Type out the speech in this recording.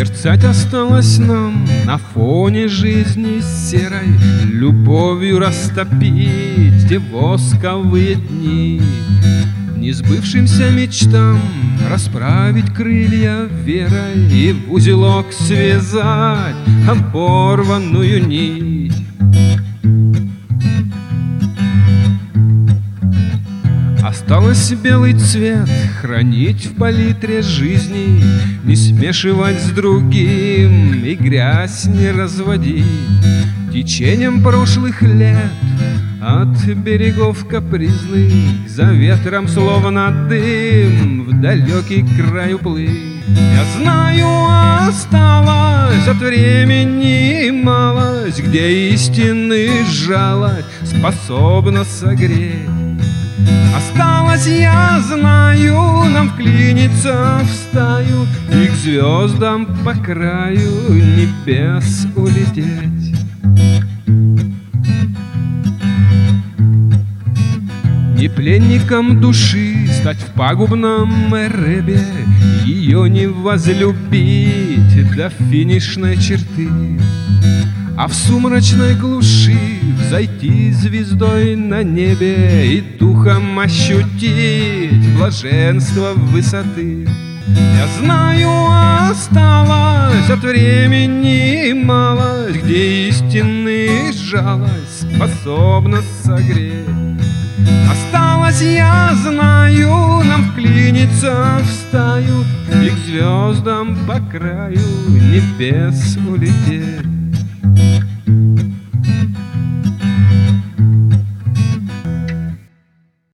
Мерцать осталось нам на фоне жизни серой, любовью растопить те восковые дни, несбывшимся мечтам расправить крылья верой и в узелок связать оборванную нить. Осталось белый цвет хранить в палитре жизни, не смешивать с другим и грязь не разводить. Течением прошлых лет от берегов капризных за ветром словно дым в далекий край уплыть. Я знаю, осталось от времени малость, где истины жалость способна согреть. Осталось, я знаю, нам вклиниться в стаю и к звездам по краю небес улететь. Не пленником души стать в пагубном эребе, ее не возлюбить до финишной черты, а в сумрачной глуши взойти звездой на небе и духом ощутить блаженство высоты. Я знаю, осталось от времени малость, где истинная жалость способна согреть. Осталось, я знаю, нам вклиниться в стаю и к звездам по краю небес улететь.